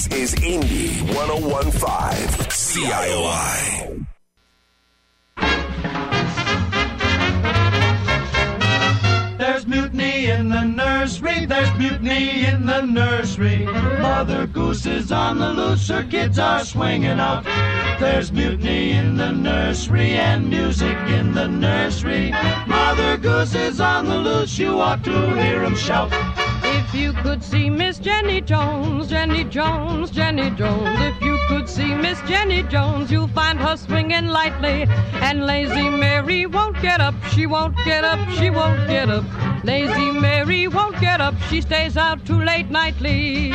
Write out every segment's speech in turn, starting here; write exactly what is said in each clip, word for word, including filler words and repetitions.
This is Indy one oh one point five C I O I. There's mutiny in the nursery, there's mutiny in the nursery. Mother Goose is on the loose, her kids are swinging out. There's mutiny in the nursery and music in the nursery. Mother Goose is on the loose, you ought to hear 'em shout. If you could see Miss Jenny Jones, Jenny Jones, Jenny Jones. If you could see Miss Jenny Jones, you'll find her swinging lightly. And lazy Mary won't get up, she won't get up, she won't get up. Lazy Mary won't get up, she stays out too late nightly.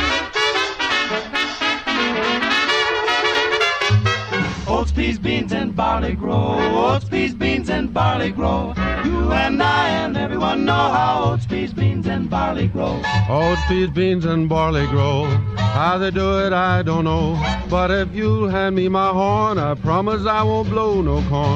Oats, peas, beans, and barley grow. Oats, peas, beans, and barley grow. You and I and everyone know how oats, peas, beans, and barley grow. Oats, peas, beans, and barley grow. How they do it, I don't know. But if you hand me my horn, I promise I won't blow no corn.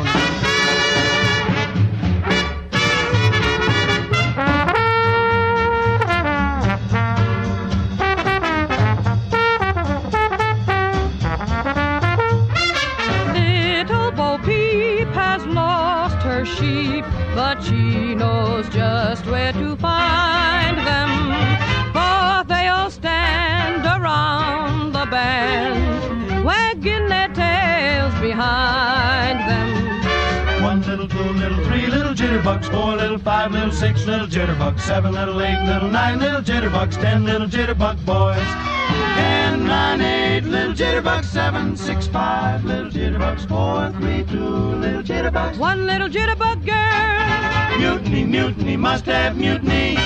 Sheep, but she knows just where to find them, for they all stand around the band, wagging their tails behind them. One little, two little, three little jitterbugs, four little, five little, six little jitterbugs, seven little, eight little, nine little jitterbugs, ten little jitterbug boys. Ten, nine, eight little jitterbugs, seven, six, five little jitterbugs, four, three, two little jitterbugs, one little jitterbug girl. Mutiny, mutiny, must have mutiny.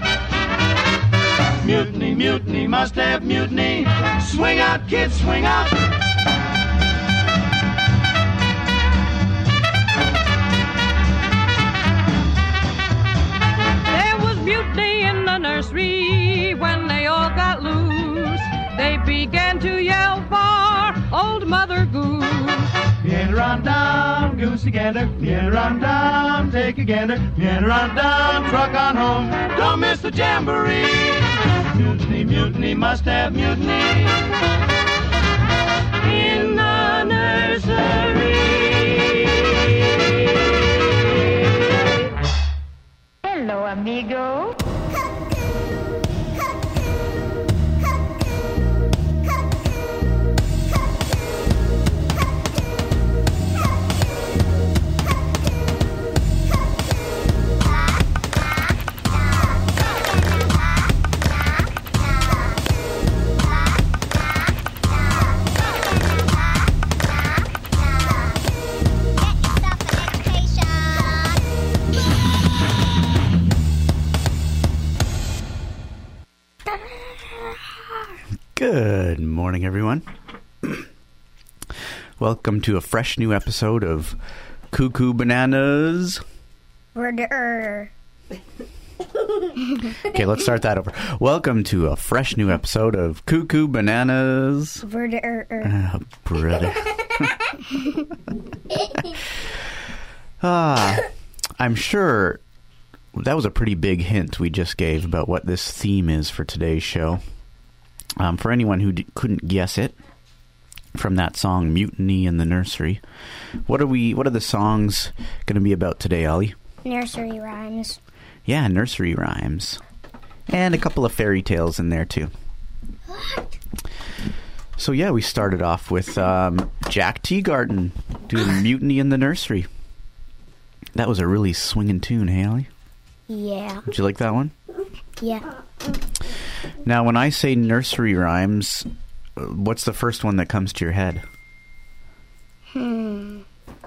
Mutiny, mutiny, must have mutiny. Swing out, kids, swing out. There was mutiny in the nursery when they all got loose. They began to yell for old Mother Goose. Get around down, goosey gander. Get around down, take a gander. Get around down, truck on home. Don't miss the jamboree. Mutiny, mutiny, must have mutiny. In the nursery. Hello, amigo. Good morning, everyone. Welcome to a fresh new episode of Cuckoo Bananas. Okay, let's start that over. Welcome to a fresh new episode of Cuckoo Bananas. Oh, brother. ah, I'm sure that was a pretty big hint we just gave about what this theme is for today's show. Um, for anyone who d- couldn't guess it from that song "Mutiny in the Nursery," what are we? What are the songs going to be about today, Ollie? Nursery rhymes. Yeah, nursery rhymes, and a couple of fairy tales in there too. What? So yeah, we started off with um, Jack Teagarden doing "Mutiny in the Nursery." That was a really swinging tune, hey, Ollie? Yeah. Did you like that one? Yeah. Now, when I say nursery rhymes, what's the first one that comes to your head? Hmm.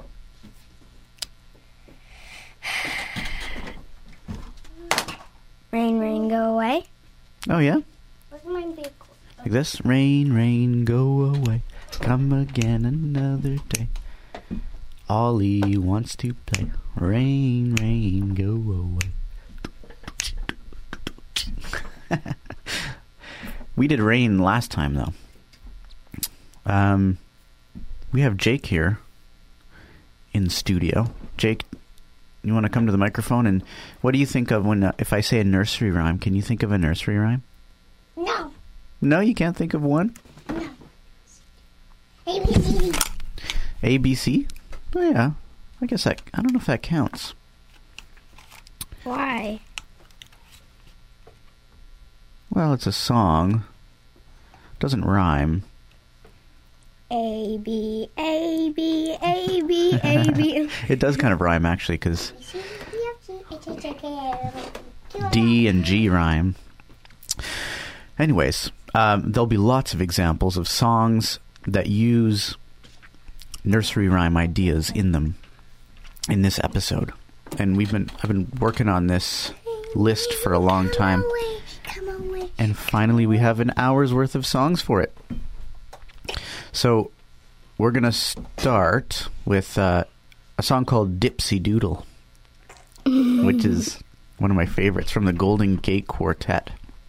Rain, rain, go away. Oh, yeah? What's mine be? Like this? Rain, rain, go away. Come again another day. Ollie wants to play. Rain, rain, go away. We did rain last time, though. Um, we have Jake here in studio. Jake, you want to come to the microphone? And what do you think of when, uh, if I say a nursery rhyme, can you think of a nursery rhyme? No. No, you can't think of one? No. A B C D. A B C? Oh, yeah. I guess that, I don't know if that counts. Why? Well, it's a song. Doesn't rhyme. A, B, A, B, A, B, A, B. It does kind of rhyme, actually, because D and G rhyme. Anyways, um, there'll be lots of examples of songs that use nursery rhyme ideas in them in this episode. And we've been I've been working on this list for a long time. And finally we have an hour's worth of songs for it. So we're going to start with uh, a song called Dipsy Doodle, which is one of my favorites from the Golden Gate Quartet.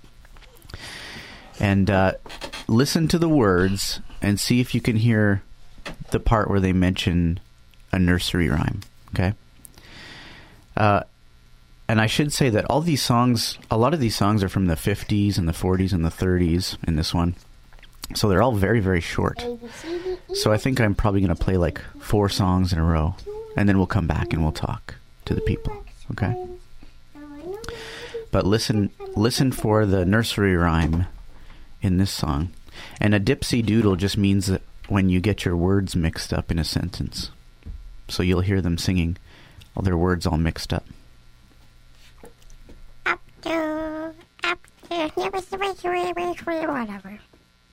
And uh, listen to the words and see if you can hear the part where they mention a nursery rhyme, okay? Uh, and I should say that all these songs, a lot of these songs are from the fifties and the forties and the thirties in this one. So they're all very, very short. So I think I'm probably going to play like four songs in a row, and then we'll come back and we'll talk to the people, okay? But listen, listen for the nursery rhyme in this song. And a dipsy doodle just means that when you get your words mixed up in a sentence. So you'll hear them singing all their words all mixed up. Up to, up to, whatever.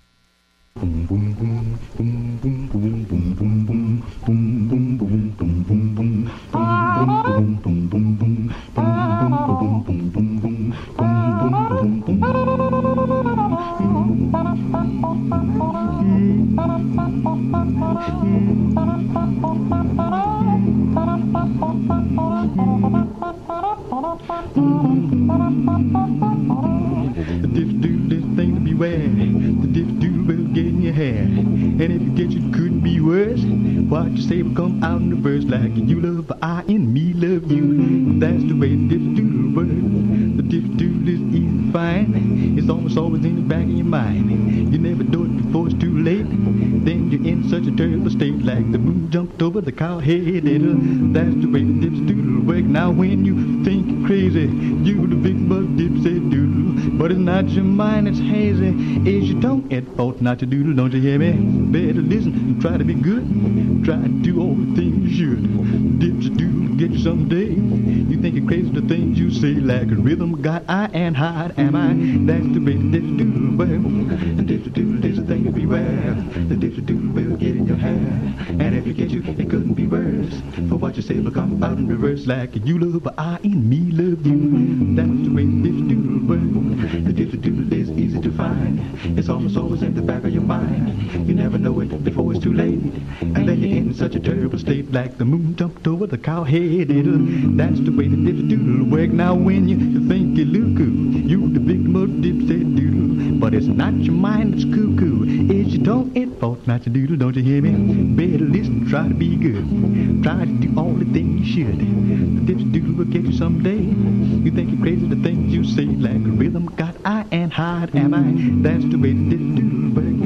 The dip-doodle is the thing to beware. The dip-doodle will get in your hair. And if you get it, couldn't be worse. What you say will come out in the verse like you love I and me love you. That's the way the dip-doodle works. The dip-doodle is easy to find. It's almost always in the back of your mind. You never do it before it's too late. Then you're in such a terrible state like the moon jumped over the cow head. That's the way the dip-doodle works. Now when you think you're crazy, you the big bug dip-say doodle. But it's not your mind that's hazy. Is your tongue at fault not to doodle, don't you hear me? Better listen and try to be good. Try to do all the things you should. Dipsy doodle get you someday. You think you're crazy the things you say like a rhythm got I and hard am I. That's the way the dipsy doodle works. The dipsy doodle is a thing to beware. The dipsy doodle will get in your hair. And if you get you, it couldn't be worse. For what you say will come out in reverse like you love I and me love you. That's the way the dipsy doodle works. The dipsy doodle is easy to find. It's almost always in the back of your mind. You never know it before it's too late. And then you're in such a terrible state like the moon jumped over the cow head. That's the way the dipsy doodle works. Now when you think you're cuckoo, you the big mud dipsy doodle. But it's not your mind that's cuckoo. It's your tongue at fault not to doodle, don't you hear me? Better listen, try to be good. Try to do all the things you should. The dipsy doodle will get you someday. You think you're crazy the things you say like a rhythm got I and hard am I. That's the way the dipsy doodle works.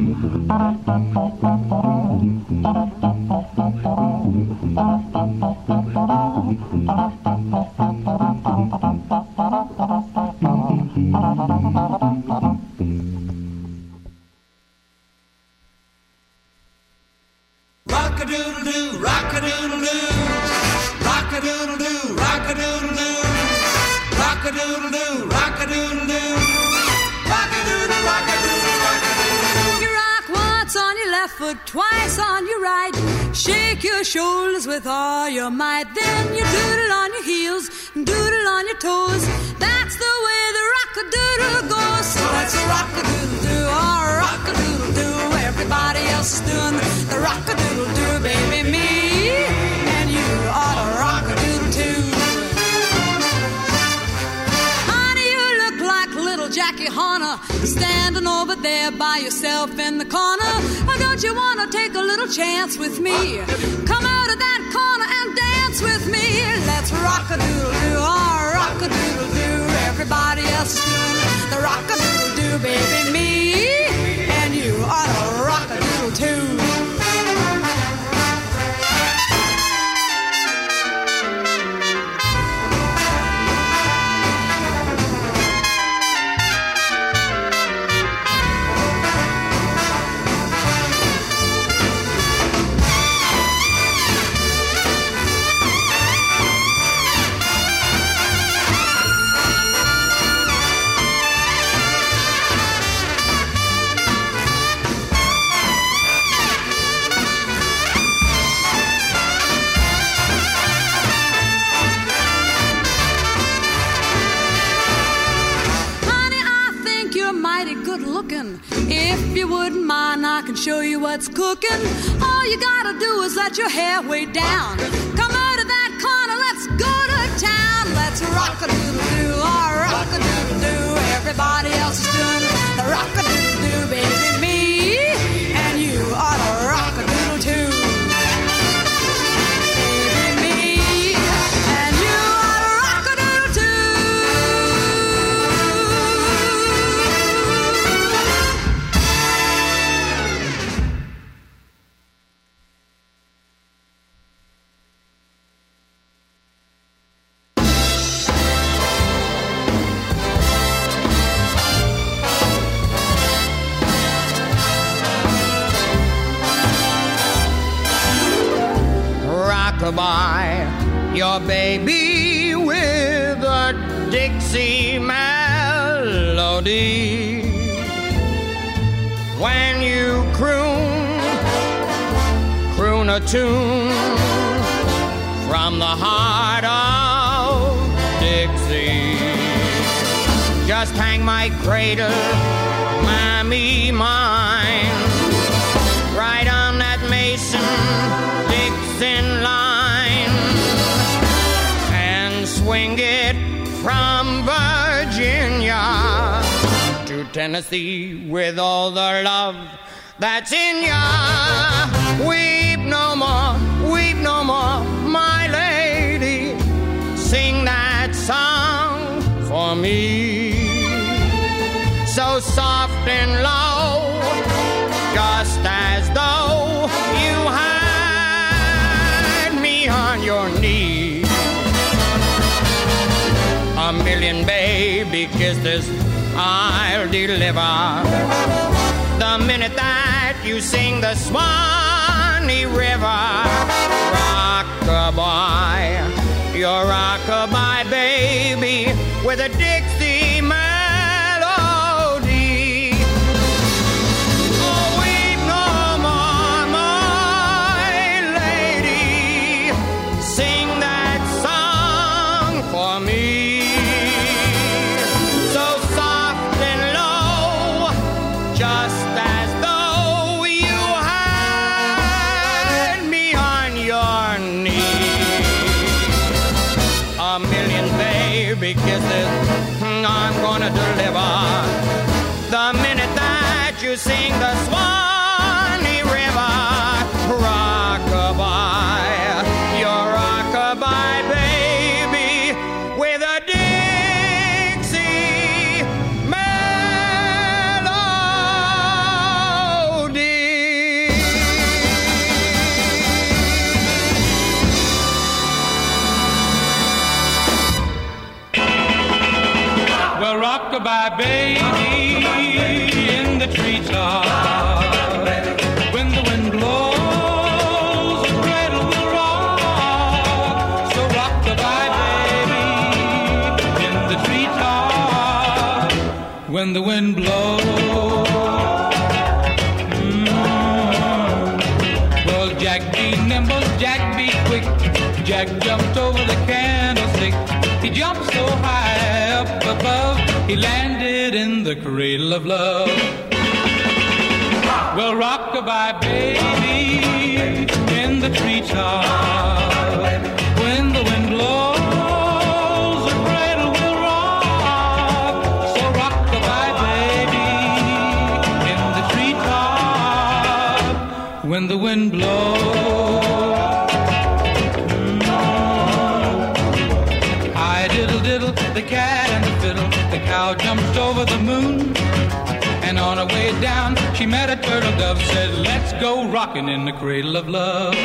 Rock-a-doodle-doo, rock-a-doodle-doo, rock-a-doodle-doo, rock-a-doodle-doo, rock-a-doodle-doo, rock-a-doodle-doo, rock-a-doodle, rock-a-doodle, rock-a-doodle-doo. You rock once on your left foot, twice on your right. Shake your shoulders with all your might. Then you doodle on your heels and doodle on your toes. That's the way the rock-a-doodle goes. So let's rock-a-doodle-doo, oh, rock-a-doodle-doo. Everybody else is doing the rock-a-doodle-doo, baby, me and you ought to rock-a-doodle too. Honey, you look like little Jackie Horner, standing over there by yourself in the corner. Oh, don't you want to take a little chance with me? Come out of that corner and dance with me. Let's rock-a-doodle-doo, oh, rock-a-doodle-doo. Everybody else is doing the rock-a-doodle-doo, baby, me and you ought to rock-a-doodle too. mighty good looking. If you wouldn't mind, I can show you what's cooking. All you gotta do is let your hair way down. Come out of that corner, let's go to town. Let's rock-a-doodle-doo, oh, rock-a-doodle-doo. Everybody else is doing the rock-a-doodle-doo, baby. Me and you ought to rock-a-doodle too. Rock-a-bye your baby with a Dixie melody. When you croon, croon a tune from the heart of Dixie. Just hang my cradle, mammy mine, right on that Mason-Dixon line, and swing it from Virginia to Tennessee with all the love that's in ya. Weep no more, weep no more, my lady, sing that song for me. So soft and low, just as though you had me on your knee. A million baby kisses I'll deliver the minute that you sing the Swanee River. Rock-a-bye, your rock-a-bye baby with a Dixie melody. Oh, weep no more, my lady, sing that song for me. So soft and low, just as though you had me on your knee. A million baby kisses I'm gonna deliver the minute that you sing the Swanee River. Rock-a-bye, your rock-a-bye baby with a Dixie melody. Well, rock-a-bye baby in the treetop. When the wind blows, the cradle will rock. So rock-a-bye baby in the treetop. When the wind blows. Mm. Well, Jack be nimble, Jack be quick. Jack jumped over the candlestick. He jumped so high up above, he landed in the cradle of love. Well, rock-a-bye baby in the treetop. When the wind blows, the cradle will rock. So rock-a-bye baby in the treetop. When the wind blows. The cat and the fiddle, the cow jumped over the moon, and on her way down she met a turtle dove, said, let's go rockin' in the cradle of love.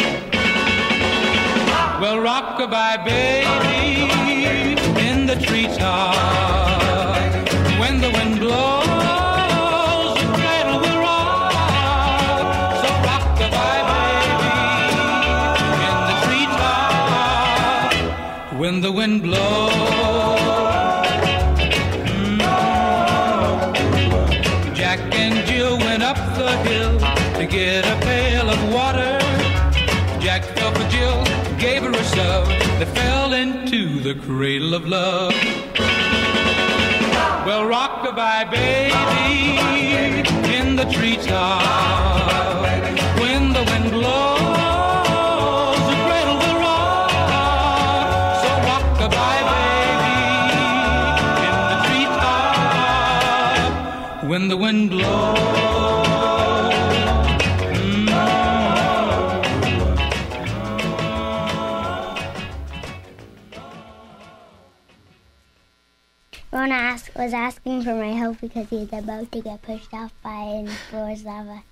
Well, rock-a-bye baby in the treetop. When the wind blows, the cradle will rock. So rock-a-bye baby in the treetop. When the wind blows. To get a pail of water, Jack fell for Jill, gave her a shove. They fell into the cradle of love. Well, Well, rock-a-bye, baby, in the treetop. When the wind blows, the cradle will rock. So rock-a-bye, baby, in the treetop. When the wind blows. Rona ask, was asking for my help because he's about to get pushed off by and the floor is lava.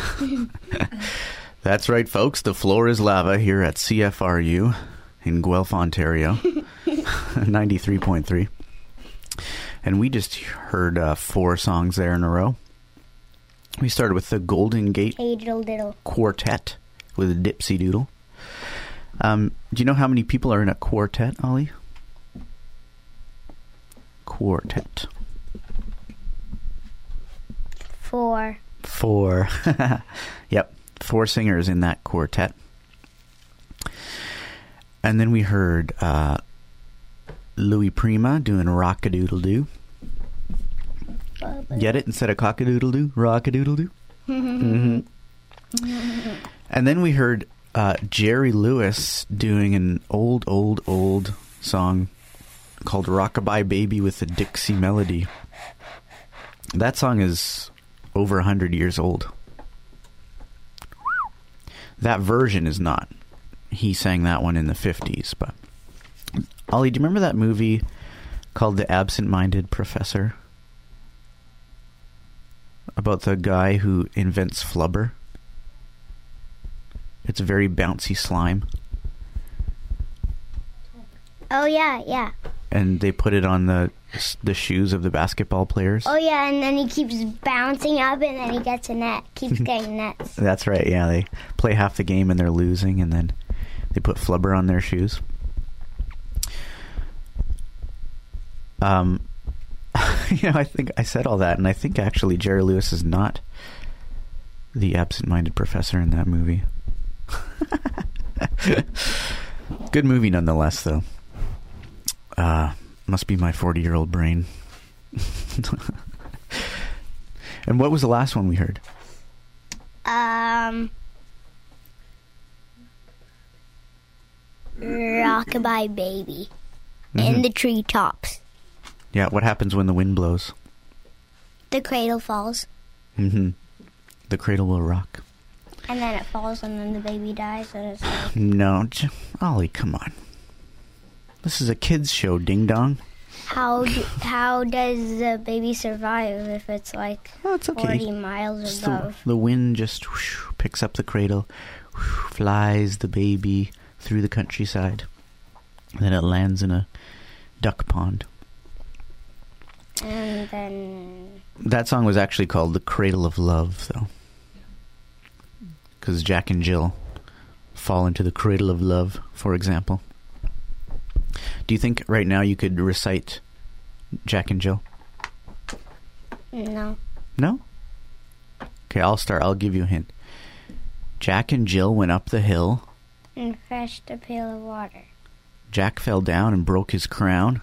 That's right, folks. The floor is lava here at C F R U in Guelph, Ontario, ninety-three point three. And we just heard uh, four songs there in a row. We started with the Golden Gate Hey Diddle Diddle Quartet with Dipsy Doodle. Um, do you know how many people are in a quartet, Ollie? Quartet. Four. Four. Yep. Four singers in that quartet. And then we heard uh, Louis Prima doing Rock-a-Doodle-Doo. Get it? Instead of cock-a-doodle-doo? Rock-a-doodle-doo? Mm-hmm. And then we heard uh, Jerry Lewis doing an old, old, old song called Rockabye Baby with a Dixie Melody. That song is over one hundred years old. That version is not. He sang that one in the fifties. But Ollie, do you remember that movie called The Absent-Minded Professor? About the guy who invents flubber? It's a very bouncy slime. Oh, yeah, yeah. And they put it on the the shoes of the basketball players. Oh, yeah, and then he keeps bouncing up and then he gets a net. Keeps getting nets. That's right, yeah. They play half the game and they're losing, and then they put flubber on their shoes. Um, you know, I think I said all that, and I think actually Jerry Lewis is not the absent-minded professor in that movie. Good movie nonetheless, though. Uh, must be my forty-year-old brain. And what was the last one we heard? Um, Rockabye Baby Mm-hmm. in the treetops. Yeah, what happens when the wind blows? The cradle falls. Mm-hmm. The cradle will rock. And then it falls and then the baby dies. And it's like... No, J- Ollie, come on. This is a kid's show, ding dong. How do, how does the baby survive if it's like oh, it's okay. forty miles It's above? The, the wind just whoosh, picks up the cradle, whoosh, flies the baby through the countryside. And then it lands in a duck pond. And then... That song was actually called The Cradle of Love, though. Because Jack and Jill fall into the cradle of love, for example. Do you think right now you could recite Jack and Jill? No. No? Okay, I'll start. I'll give you a hint. Jack and Jill went up the hill. And fetched a pail of water. Jack fell down and broke his crown.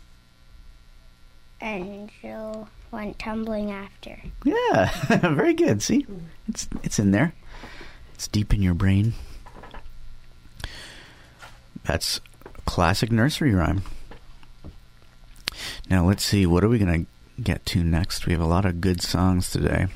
And Jill went tumbling after. Yeah, very good. See? It's it's in there. It's deep in your brain. That's a classic nursery rhyme. Now, let's see. What are we going to get to next? We have a lot of good songs today.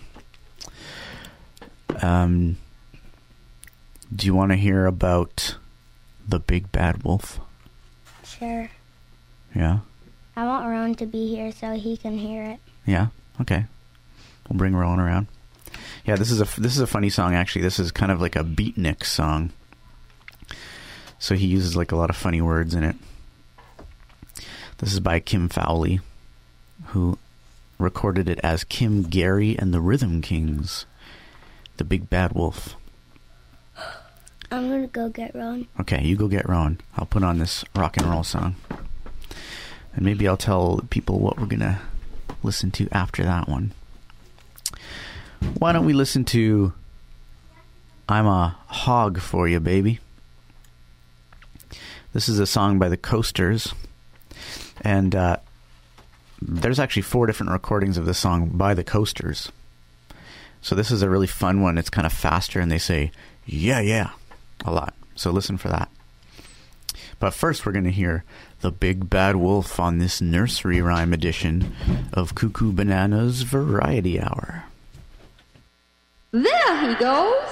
Um, do you want to hear about the Big Bad Wolf? Sure. Yeah? I want Ron to be here so he can hear it. Yeah? Okay. We'll bring Rowan around. Yeah, this is a this is a funny song, actually. This is kind of like a beatnik song. So he uses like a lot of funny words in it. This is by Kim Fowley, who recorded it as Kim Gary and the Rhythm Kings. The Big Bad Wolf. I'm going to go get Ron. Okay, you go get Ron. I'll put on this rock and roll song. And maybe I'll tell people what we're going to listen to after that one. Why don't we listen to I'm a Hog for You, Baby? This is a song by the Coasters. And uh, there's actually four different recordings of this song by the Coasters. So this is a really fun one. It's kind of faster, and they say, yeah, yeah, a lot. So listen for that. But first, we're going to hear the Big Bad Wolf on this nursery rhyme edition of Cuckoo Banana's Variety Hour. There he goes.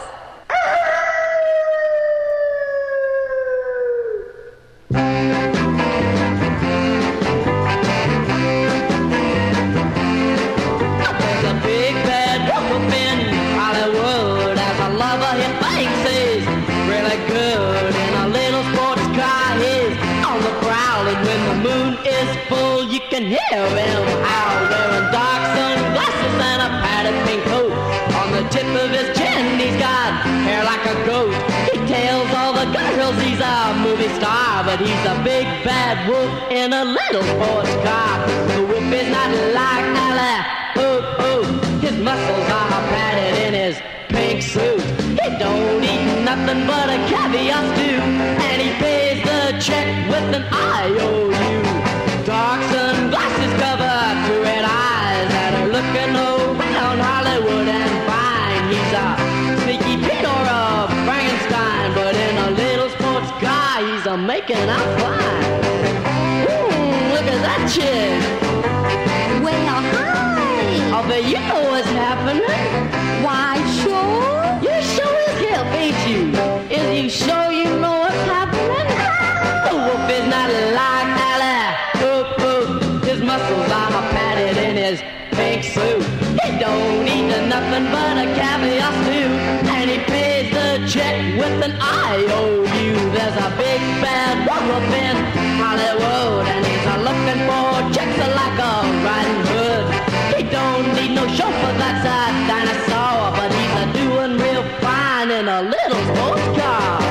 There's a big bad wolf up in Hollywood, as a lover he thinks he's really good. In a little sports car he's on the prowl, and when the moon is full you can hear him howl. Wearing dark sunglasses and a padded pink coat. On the tip of his chin he's got hair like a goat. He tells all the girls he's a movie star, but he's a big bad wolf in a little sports car. The wolf is not like Ali, ooh, ooh. His muscles are padded in his pink suit. He don't eat nothing but a caviar stew, and he pays the check with an I O U. Dark sunglasses cover two red eyes that are looking around Hollywood and fine. He's a sneaky Pete or a Frankenstein, but in a little sports car he's a making out fine. Ooh, look at that chick. Well, hi. I bet you know what's happening. Why, sure. You sure as hell, ain't you? Is you sure you know what's happening? The wolf is not like Ali. Oop, oop. His muscles are padded in his pink suit. He don't eat nothing but a caviar stew, and he pays the check with an I O U. There's a big bad wolf up in Hollywood, and he's a looking for chicks like a Riding Hood. He don't need no chauffeur, that's a dinosaur, but he's a doing real fine in a little sports car.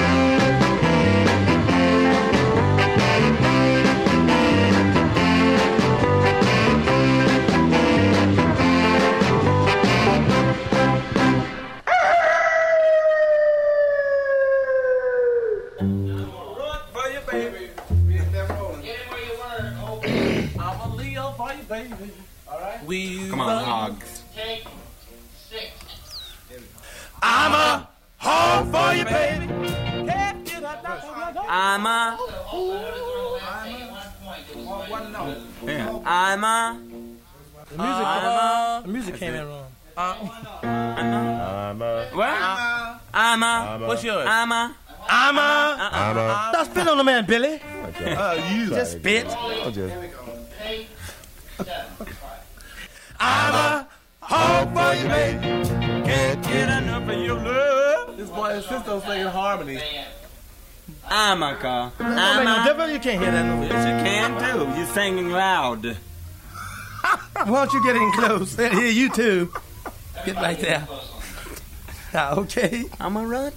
We Come on, hogs. Take six. I'm a hog for you, baby. I'm a. Yeah. I'm a. The music, uh, the music came in wrong. Uh, I'm a. What? I'm a. What's yours? I'm a. I'm a. I'm a. Stop spitting on the man, Billy. Uh, you just spit. I'm a hog for you, baby. Can't get enough of your love. This boy and sister singing harmony. I'm a car. That don't make no difference. You can't hear that no more. Yes, you can too. You're singing loud. Why don't you get in close? Hear you too. Get right there. Ah, okay. I'm a rut.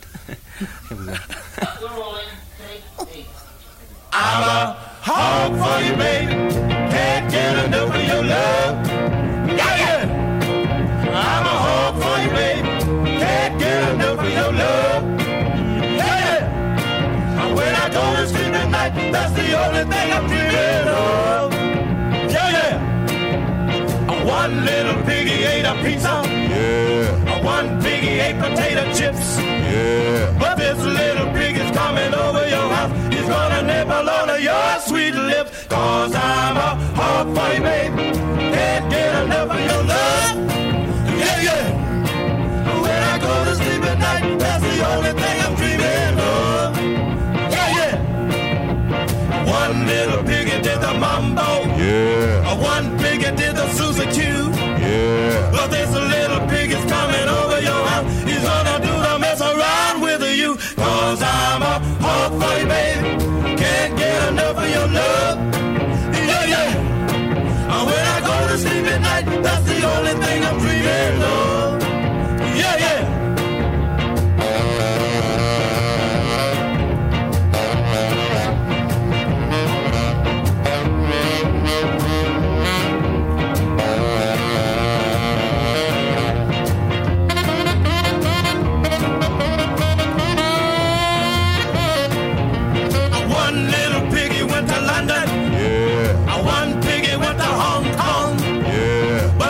I'm a hog for you, baby. Can't get enough of your love. Yeah, yeah. I'm a hog for you, baby. Can't get enough of your love. Yeah, yeah. And when I go to sleep at night, that's the only thing I'm dreaming of. Yeah, yeah. A one little piggy ate a pizza. Yeah. A one piggy ate potato chips. Yeah. But this little pig is coming over your house. He's gonna nibble on your sweet lips. Cause I'm a hog for you, baby. Can't get enough of your love. Yeah, yeah. When I go to sleep at night, that's the only thing I'm dreaming of. Yeah, yeah. One little piggy did the mambo. Yeah. One piggy did the Susie Q. Yeah. But this little pig is coming over your house. He's gonna do the mess around with you. Cause I'm a hog for you, baby. Can't get enough of your love. Yeah, yeah. When I go to sleep at night, that's the only thing I'm dreaming of. Yeah, yeah. One little piggy went to London. Yeah. One piggy went to Hong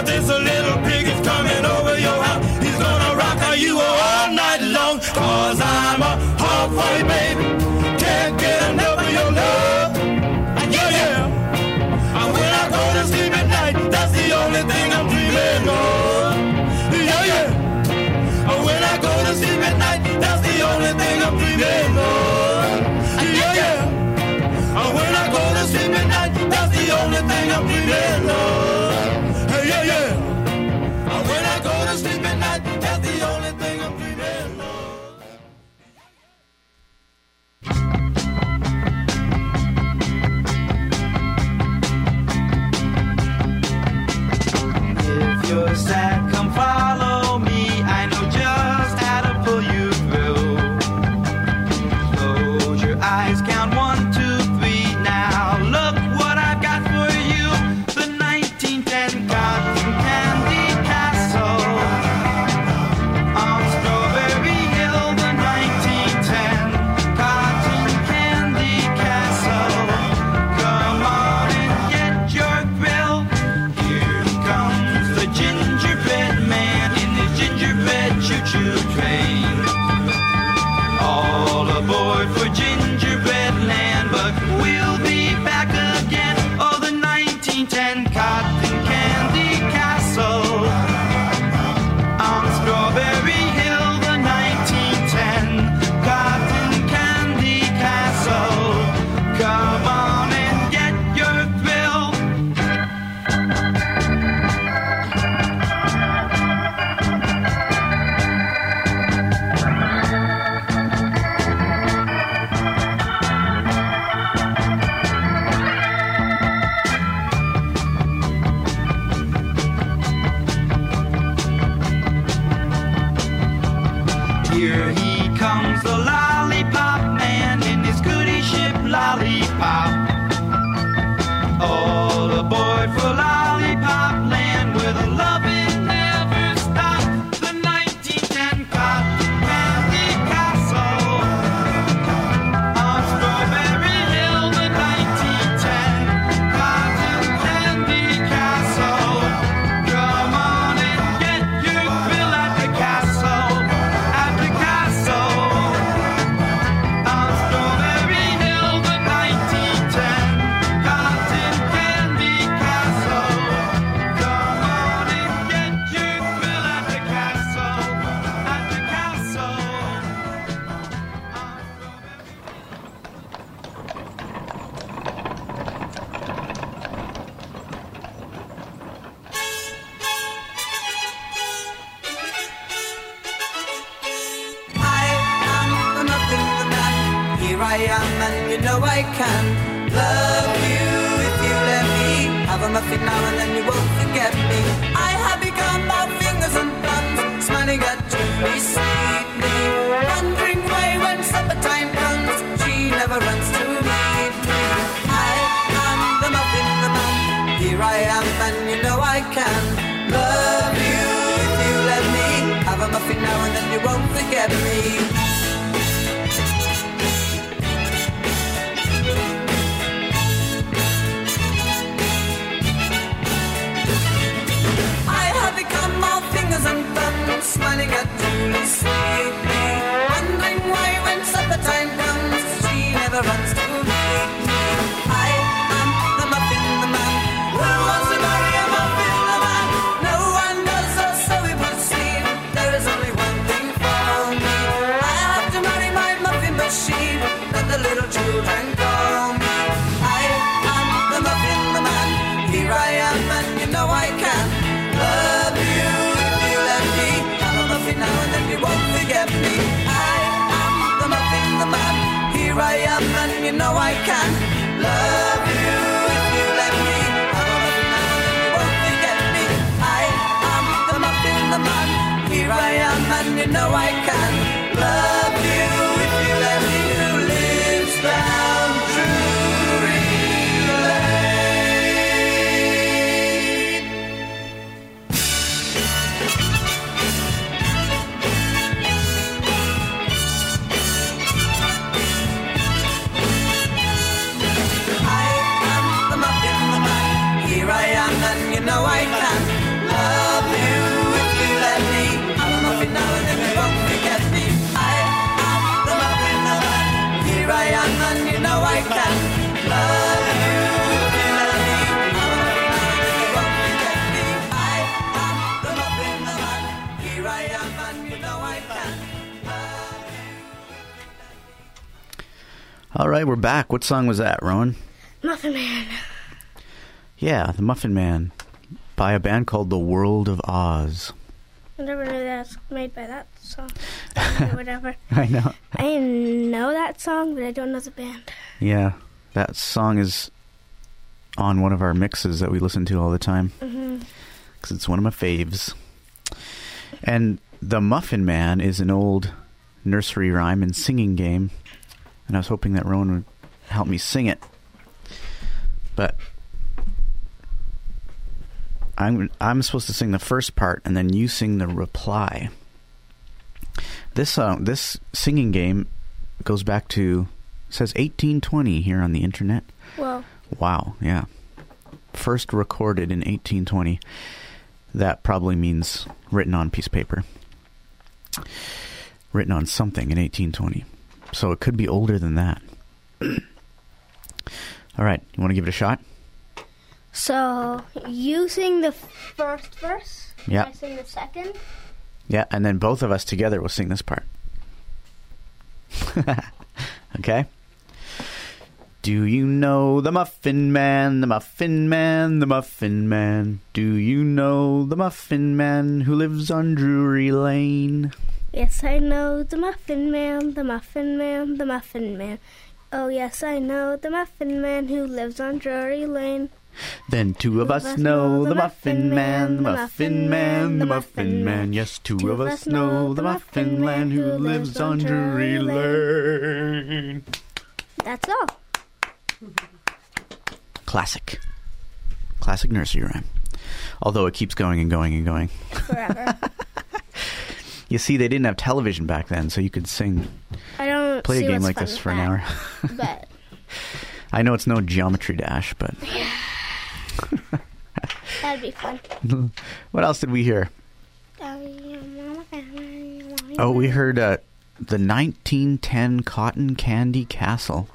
this little pig is coming over your house. He's gonna rock you all night long. Cause I'm a hog for you, baby. Can't get enough of your love. Yeah, yeah. And when I go to sleep at night, that's the only thing I'm dreaming of. Yeah, yeah. And when I go to sleep at night, that's the only thing I'm dreaming of. Yeah, yeah. And when I go to sleep at night, that's the only thing I'm dreaming of. Hey, yeah, yeah. And when I go to sleep at night, that's the only thing I'm dreaming of. If you're sad, come follow me. I know just how to pull you through. Close your eyes, count one, two, three. Now look what I've got for you. The nineteen ten Cotton Candy Castle on Strawberry Hill. The nineteen ten Cotton Candy Castle. Come on and get your thrill. Here comes the gingerbread man in his gingerbread choo-choo train. All aboard for gingerbread land, but we'll be back again. Oh, the nineteen ten Cotton Candy Castle on Strawberry Hill. The nineteen ten Cotton Candy Castle. Come on and get your thrill. Here he comes, the lollipop man in his goody ship lollipop. All aboard for Lollipop Land, where the loving never stops. The nineteen ten Cotton Candy Castle on Strawberry Hill. The nineteen ten Cotton Candy Castle. Come on and get your thrill at the castle, at the castle on Strawberry Hill. The nineteen ten Cotton Candy Castle. Come on and get your thrill at the castle, at the castle. I am the nothing, the man. Here I am, and you know I can love you if you let me. Have a muffin now and then you won't forget me. I have become all fingers and thumbs, smiling at Julie sweetly, wondering why when supper time comes, she never runs to meet me. I am the muffin, the man. Here I am, and you know I can love you if you let me. Have a muffin now and then you won't forget me. I have become all fingers and thumbs, smiling at Julie sweetly, wondering why when supper time comes, she never runs to meet me. I am the muffin, the man. Who wants to marry a muffin, the man? No one does, or so it would seem. There is only one thing for me. I have to marry my muffin machine, let the little children call me. I am the muffin, the man. Here I am, and you know I can love you if you let me. Have a muffin now and then you won't forget me. I am the muffin, the man. Here I am, and you know I can love you if you let me. Have a muffin now and then you won't forget me. I am the muffin, the man. Here I am, and you know I can love you if you let me. Who lives down Drury Lane? All right, we're back. What song was that, Rowan? Muffin Man. Yeah, The Muffin Man by a band called The World of Oz. I never knew that was made by that song. Or whatever. I know. I know that song, but I don't know the band. Yeah, that song is on one of our mixes that we listen to all the time. Mm-hmm. Because it's one of my faves. And The Muffin Man is an old nursery rhyme and singing game. And I was hoping that Rowan would help me sing it. But I'm I'm supposed to sing the first part, and then you sing the reply. This uh, this singing game goes back to, it says eighteen twenty here on the internet. Whoa. Wow, yeah. First recorded in eighteen twenty. That probably means written on a piece of paper. Written on something in eighteen twenty. So it could be older than that. All right, you want to give it a shot? So, you sing the first verse? Yeah. I sing the second? Yeah, and then both of us together will sing this part. Okay? Do you know the Muffin Man, the Muffin Man, the Muffin Man? Do you know the Muffin Man who lives on Drury Lane? Yes, I know the Muffin Man, the Muffin Man, the Muffin Man. Oh, yes, I know the Muffin Man who lives on Drury Lane. Then two of us know the Muffin Man, the Muffin Man, the Muffin Man. Yes, two of us know the Muffin Man who lives on Drury Lane. That's all. Classic. Classic nursery rhyme. Although it keeps going and going and going. Forever. You see, they didn't have television back then, so you could sing. I don't play see a game what's like fun this with for an that, hour. But I know it's no Geometry Dash, but that'd be fun. What else did we hear? Oh, we heard uh, the nineteen ten Cotton Candy Castle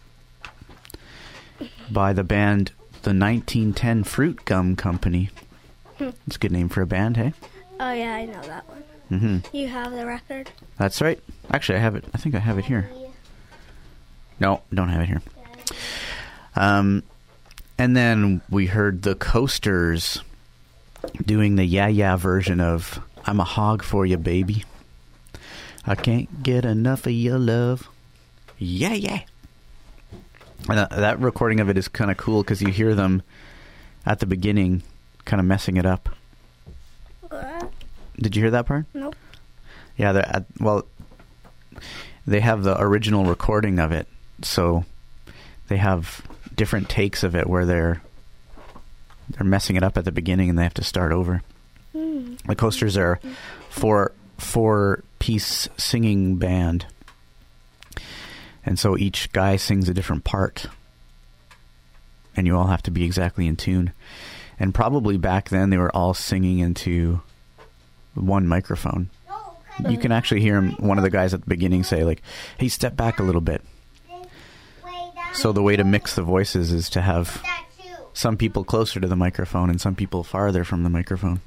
by the band the nineteen ten Fruit Gum Company. It's a good name for a band, hey? Oh, yeah, I know that one. Mm-hmm. You have the record? That's right. Actually, I have it. I think I have it here. No, don't have it here. Um, and then we heard the Coasters doing the Yeah Yeah version of I'm a Hog for You, Baby. I can't get enough of your love. Yeah, yeah. And that, that recording of it is kind of cool because you hear them at the beginning kind of messing it up. What? Did you hear that part? Nope. Yeah, they're at, well, they have the original recording of it, so they have different takes of it where they're they're messing it up at the beginning and they have to start over. Mm. The Coasters are four four piece singing band, and so each guy sings a different part, and you all have to be exactly in tune. And probably back then they were all singing into one microphone. You can actually hear him, one of the guys at the beginning say like, hey, step back a little bit. So the way to mix the voices is to have some people closer to the microphone and some people farther from the microphone.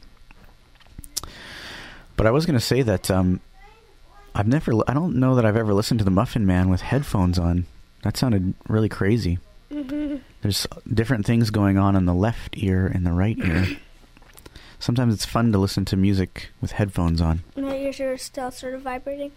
But I was going to say that um, I've never, I don't know that I've ever listened to the Muffin Man with headphones on. That sounded really crazy. Mm-hmm. There's different things going on in the left ear and the right ear. Sometimes it's fun to listen to music with headphones on. My ears are still sort of vibrating.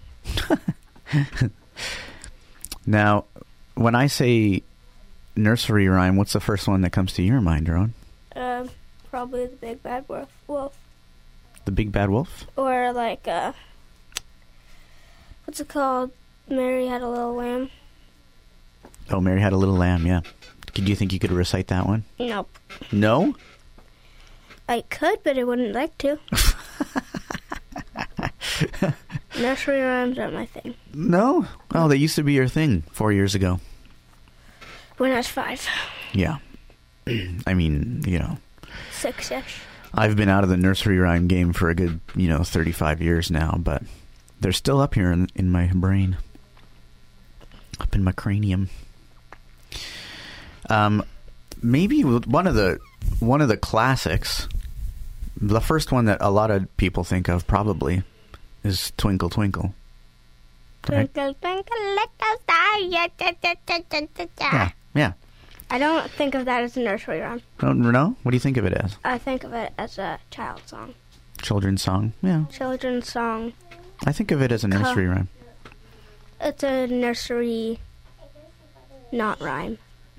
Now, when I say nursery rhyme, what's the first one that comes to your mind, Ron? Um, probably the Big Bad Wolf. Wolf. The Big Bad Wolf? Or like, uh, what's it called? Mary Had a Little Lamb. Oh, Mary Had a Little Lamb, yeah. Do you think you could recite that one? Nope. No? I could, but I wouldn't like to. Nursery rhymes aren't my thing. No? Oh, they used to be your thing four years ago. When I was five. Yeah. I mean, you know. Six-ish. I've been out of the nursery rhyme game for a good, you know, thirty-five years now, but they're still up here in, in my brain. Up in my cranium. Um, maybe one of the one of the classics, the first one that a lot of people think of probably, is Twinkle Twinkle. Twinkle, twinkle, little star. Yeah, yeah, yeah, yeah, yeah, yeah. Yeah, yeah. I don't think of that as a nursery rhyme. Don't know? What do you think of it as? I think of it as a child song. Children's song? Yeah. Children's song. I think of it as a nursery rhyme. It's a nursery not rhyme.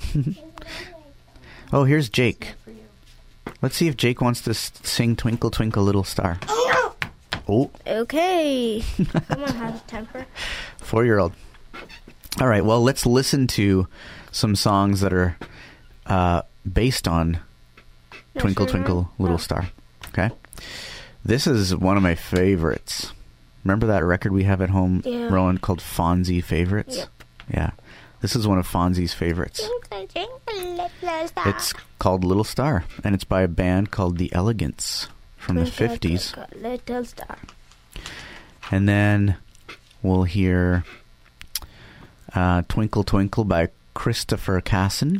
Oh, here's Jake. Let's see if Jake wants to s- sing Twinkle, Twinkle, Little Star. Oh. Okay. Someone has a temper. Four-year-old. All right, well, let's listen to some songs that are uh, based on Twinkle, Twinkle, Little Star. Okay? This is one of my favorites. Remember that record we have at home, Yeah. Rowan, called Fonzie Favorites? Yep. Yeah. This is one of Fonzie's favorites. Twinkle, twinkle, little star. It's called Little Star, and it's by a band called The Elegants from the Twinkle, fifties. twinkle, little star. And then we'll hear uh, Twinkle Twinkle by Christopher Casson.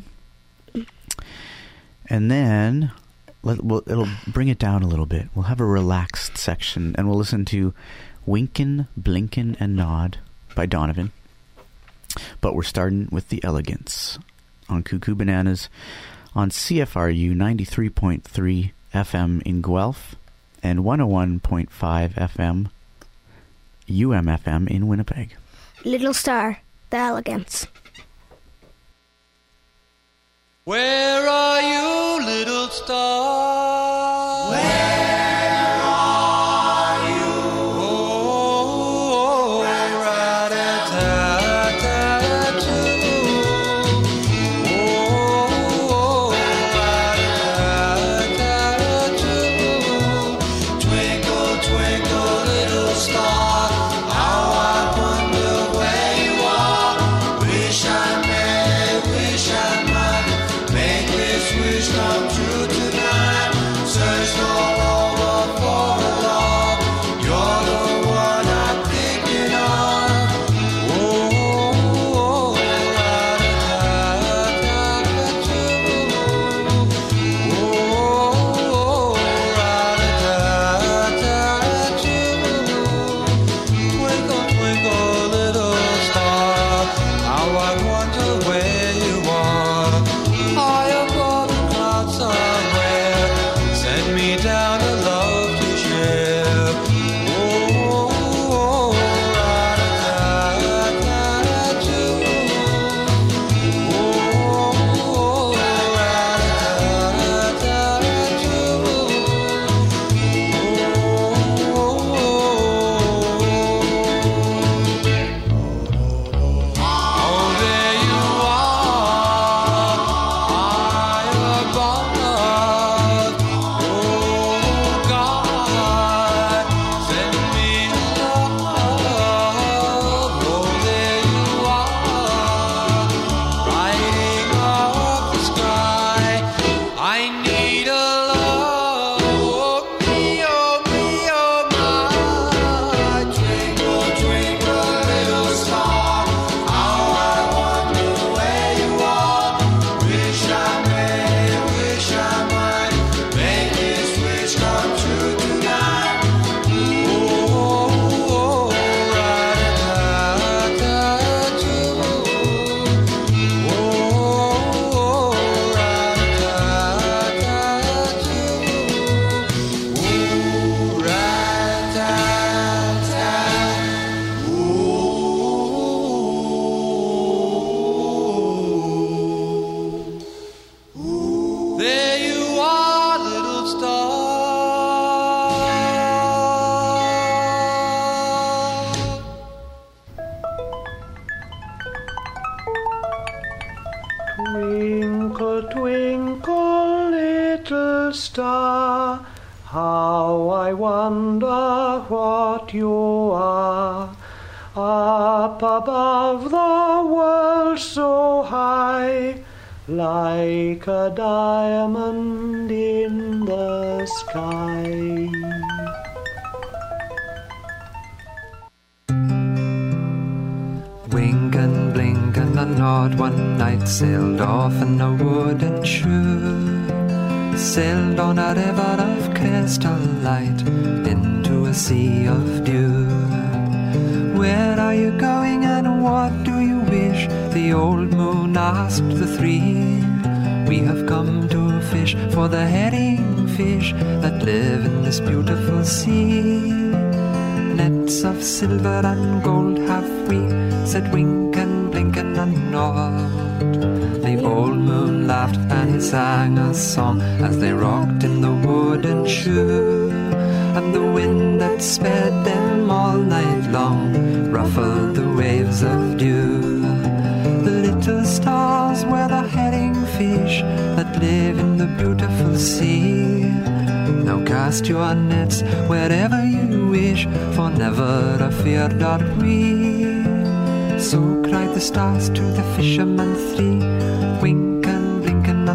And then let, we'll, it'll bring it down a little bit. We'll have a relaxed section, and we'll listen to Winkin', Blinkin' and Nod by Donovan. But we're starting with The Elegants on Cuckoo Bananas on C F R U ninety-three point three F M in Guelph and one oh one point five F M U M F M in Winnipeg. Little Star, The Elegants. Where are you, little star? Where are you? Oh, rat-a-tat-tat-too. Oh, rat-a-tat-tat-too. Twinkle, twinkle, little star, how I wonder where you are. Wish I may, wish I might make this wish come true tonight. Searched all over for a love. You're the one I'm thinking of. Oh, rat-a-tat-tat-too. Oh, rat-a-tat-tat-too. Twinkle, twinkle, little star, how I wonder where you are. High above the clouds somewhere, send me down a love to share. Oh, rat-a-tat-tat-too. Oh, oh, there you are, high above. Oh, God, send me love. Oh, there you are, riding up the sky. I need a love. Oh, me, oh, me, oh, my. Twinkle, twinkle, little star, how I wonder where you are. Wish I may, wish I might make this wish come true tonight. Oh, rat-a-tat-tat-too. Oh, rat-a-tat-tat-too. Ooh, rat-a-tat. Ooh. There you are, little star. Twinkle, twinkle, little star, how I wonder what you are. Up above the world so high, like a diamond in the sky. Wink and blink and a nod one night sailed off in a wooden shoe. Sailed on a river of crystal light into a sea of dew. Where are you you going and what do you wish? The old moon asked the three. We have come to fish for the herring fish that live in this beautiful sea. Nets of silver and gold have we, said Wink and Blink and a nod. The old moon laughed and he sang a song as they rocked in the wooden shoe. And the wind that sped them all night long ruffled the waves of dew. The little stars were the herring fish that live in the beautiful sea. Now cast your nets wherever you wish, for never a fear are we. So cried the stars to the fishermen three, Wink and Blink and a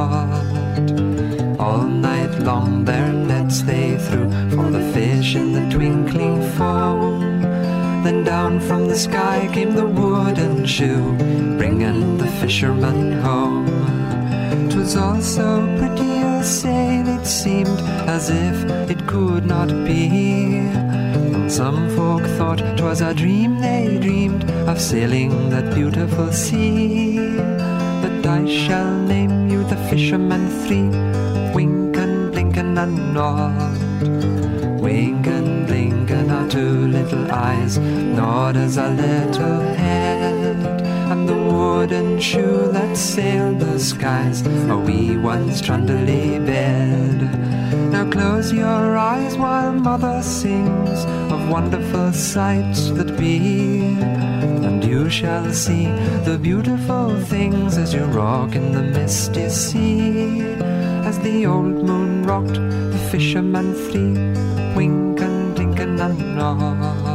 nod. All night long their nets they threw for the fish in the twinkling foam. Then down from the sky came the wooden shoe, bringing the fishermen home. 'Twas all so pretty a sail it seemed, as if it could not be. And some folk thought 'twas a dream they dreamed of sailing that beautiful sea. But I shall name you the fishermen three, Wink and Blink and a nod. Wink and Blink and our two little eyes nod as a little head. And the wooden shoe that sailed the skies, a wee one's trundly bed. Now close your eyes while mother sings of wonderful sights that be, and you shall see the beautiful things as you rock in the misty sea. As the old moon rocked the fishermen three, Wink and Blink and a nod.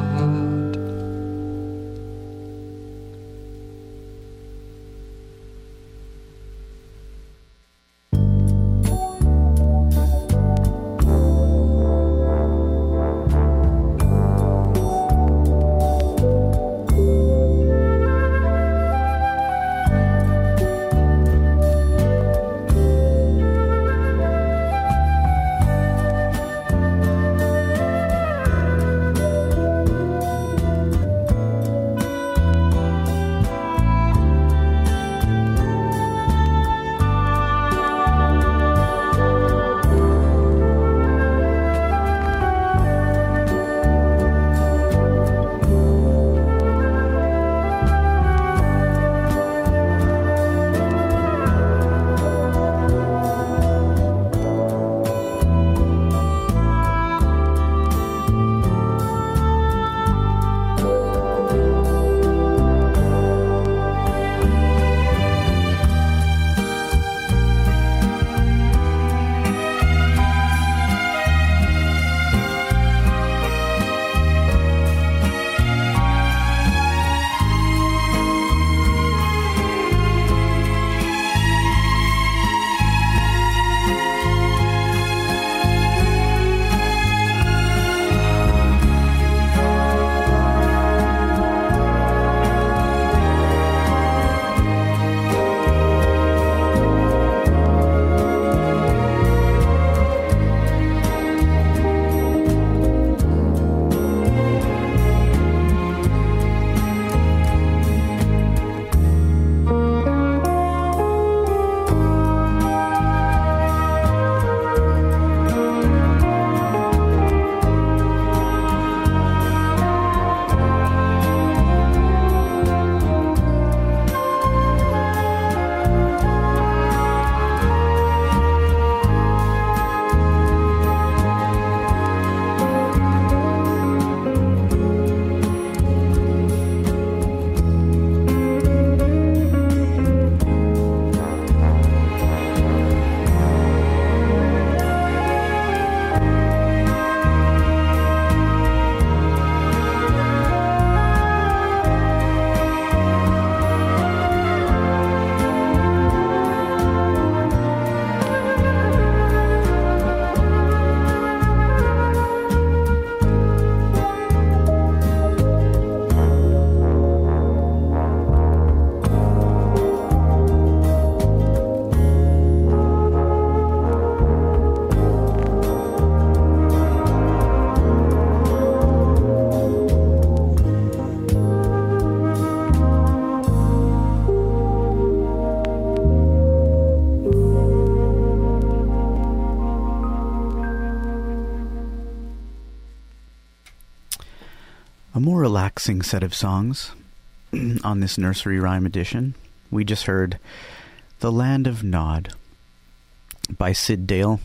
A more relaxing set of songs on this nursery rhyme edition. We just heard The Land of Nod by Sid Dale.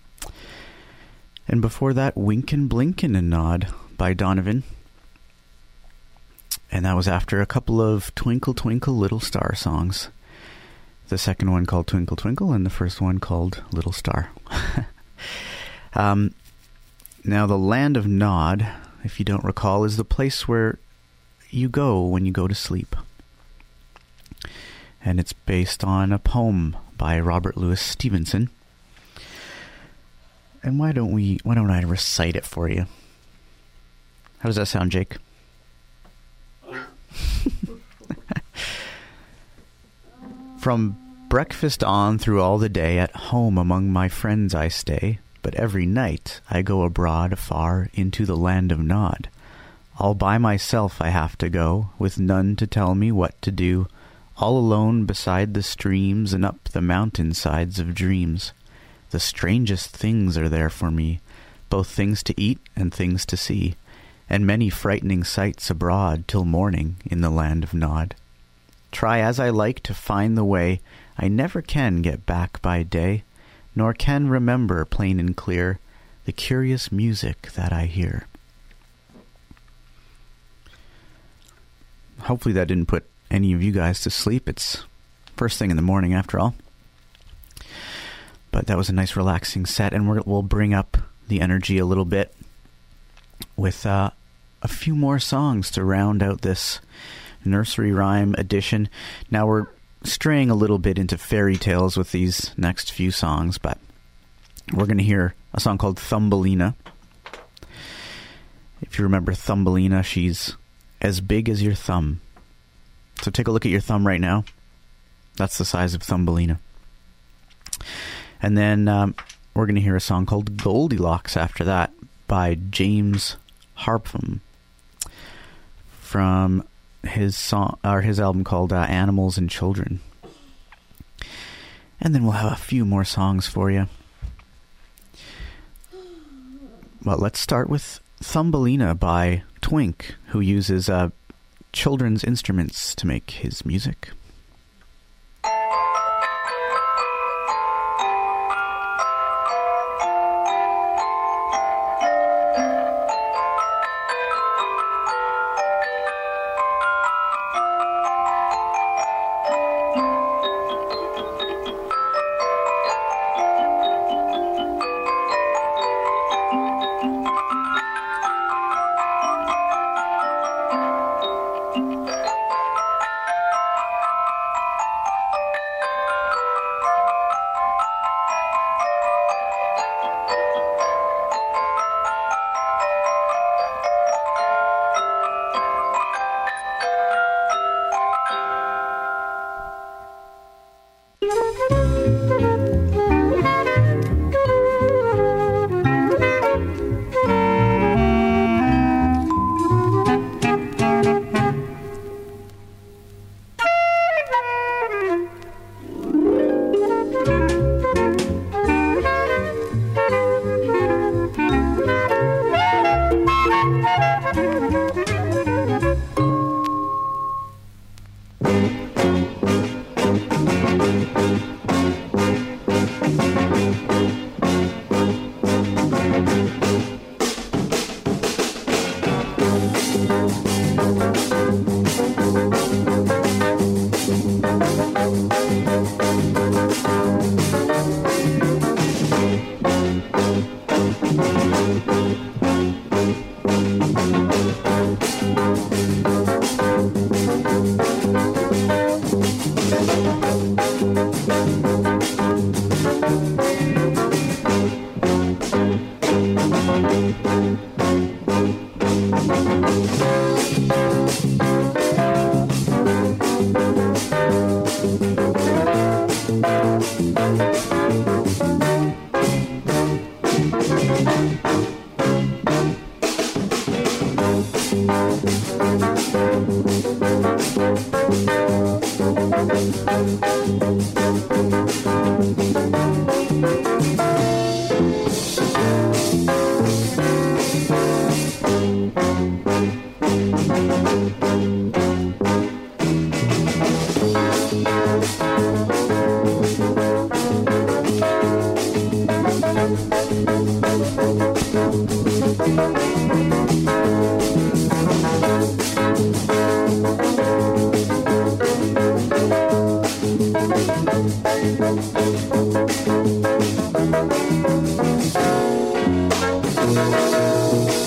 And before that, Winkin' Blinkin' and Nod by Donovan. And that was after a couple of Twinkle Twinkle Little Star songs. The second one called Twinkle Twinkle and the first one called Little Star. um, now, the Land of Nod, if you don't recall, is the place where you go when you go to sleep. And it's based on a poem by Robert Louis Stevenson. And why don't we, why don't I recite it for you? How does that sound, Jake? From breakfast on through all the day, at home among my friends I stay, but every night I go abroad afar into the land of Nod. All by myself I have to go, with none to tell me what to do, all alone beside the streams and up the mountain sides of dreams. The strangest things are there for me, both things to eat and things to see, and many frightening sights abroad till morning in the land of Nod. Try as I like to find the way, I never can get back by day, nor can remember plain and clear the curious music that I hear. Hopefully that didn't put any of you guys to sleep. It's first thing in the morning after all. But that was a nice relaxing set, and we're, we'll bring up the energy a little bit with uh, a few more songs to round out this nursery rhyme edition. Now we're straying a little bit into fairy tales with these next few songs, but we're going to hear a song called Thumbelina. If you remember Thumbelina, she's as big as your thumb. So take a look at your thumb right now. That's the size of Thumbelina. And then um, we're going to hear a song called Goldilocks after that by James Harpham from his song or his album called uh, Animals and Children. And then we'll have a few more songs for you. Well, let's start with Thumbelina by Twink, who uses uh, children's instruments to make his music.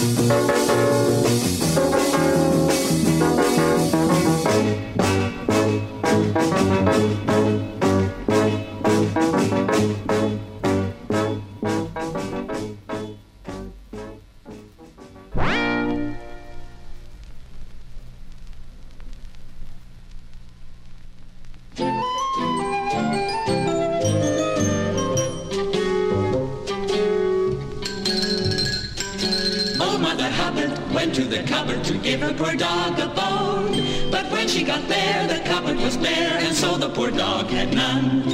Old Mother Hubbard went to the cupboard to give her poor dog a bone. But when she got there, the cupboard was bare, and so the poor dog had none.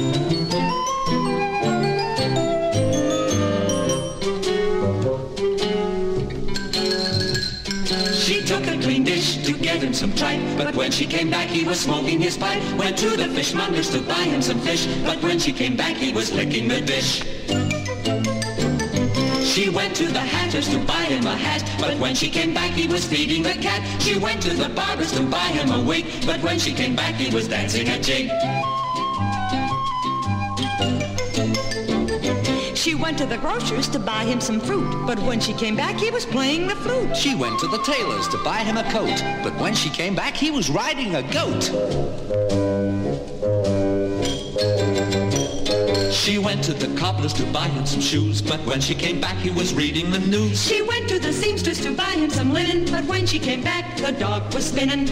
She took a clean dish to get him some tripe, but when she came back he was smoking his pipe. Went to the fishmonger's to buy him some fish, but when she came back he was licking the dish. She went to the hatter's to buy him a hat, but when she came back he was feeding the cat. She went to the barber's to buy him a wig, but when she came back he was dancing a jig. She went to the grocer's to buy him some fruit, but when she came back he was playing the flute. She went to the tailor's to buy him a coat, but when she came back he was riding a goat. She went to the cobbler's to buy him some shoes, but when she came back he was reading the news. She went to the seamstress to buy him some linen, but when she came back the dog was spinning.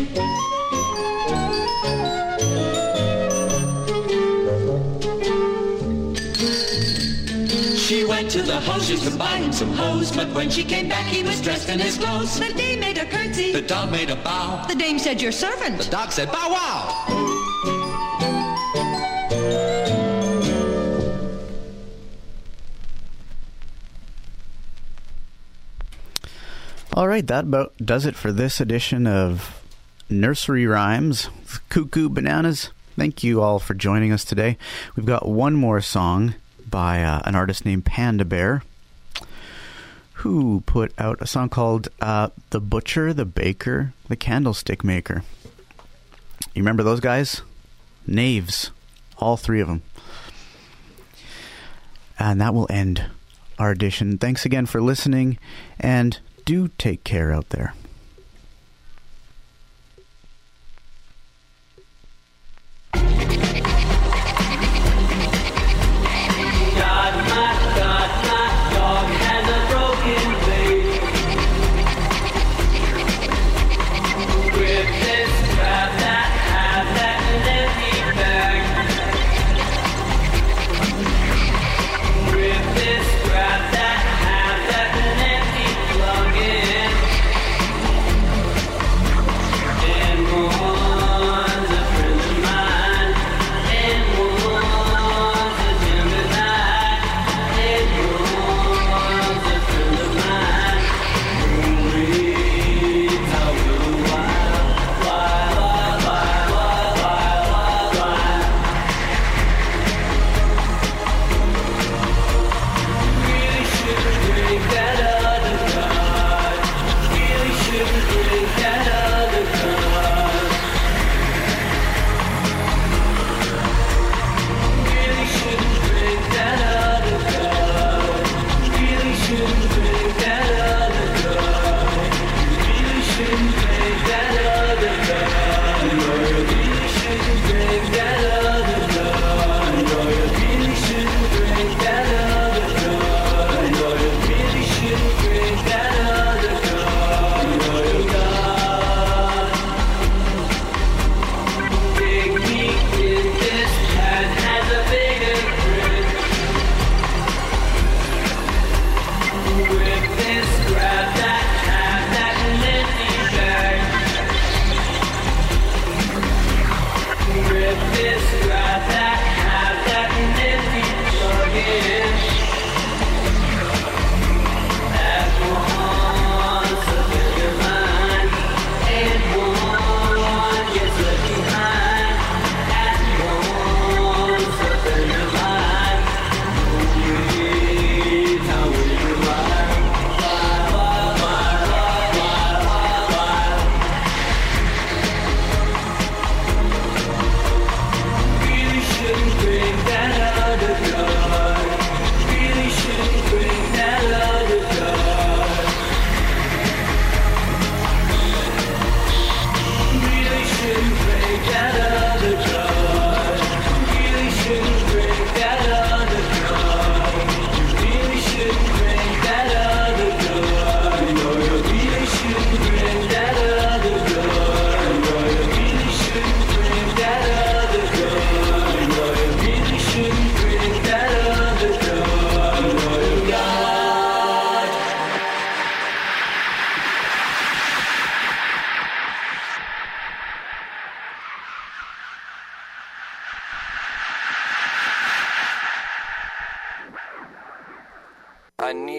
She went to the hosier's to buy him some hose, but when she came back he was dressed in his clothes. The dame made a curtsy. The dog made a bow. The dame said, "Your servant." The dog said, "Bow wow." All right, that about does it for this edition of Nursery Rhymes with Cuckoo Bananas. Thank you all for joining us today. We've got one more song by uh, an artist named Panda Bear, who put out a song called uh, The Butcher, the Baker, the Candlestick Maker. You remember those guys? Knaves. All three of them. And that will end our edition. Thanks again for listening, and do take care out there.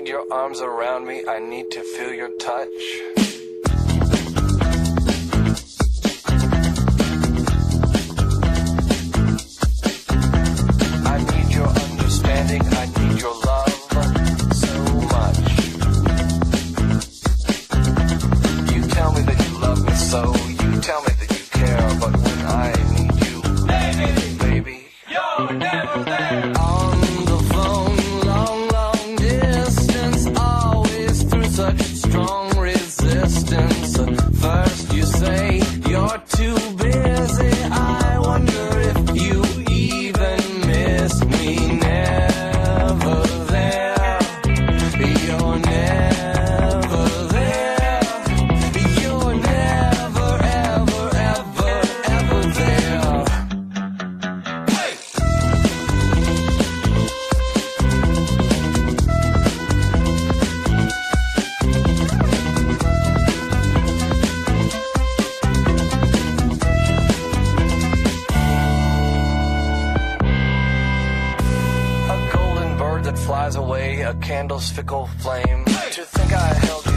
your arms around me. I need to feel your touch. I need your understanding. I need your love so much. You tell me that you love me so. You tell me that you care, but when I need you, baby, baby, you're never there. On the phone, long, long distance, always through such strong resistance. First you say you're too busy. I wonder if you even miss me. Never there. You're never there. You're never, ever, ever, ever there. Hey! A golden bird that flies away, a candle's fickle flame. To think I held